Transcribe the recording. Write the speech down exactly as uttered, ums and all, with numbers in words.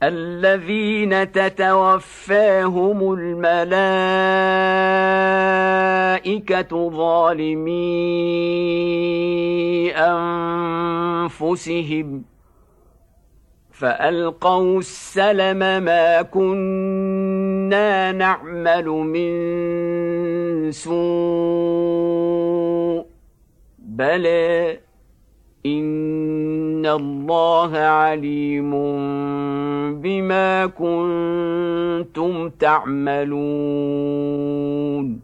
الذين تتوفاهم الملائكة ظالمي أنفسهم فألقوا السلم ما كنا نعمل من سوء بلى إن الله عليم بما كنتم تعملون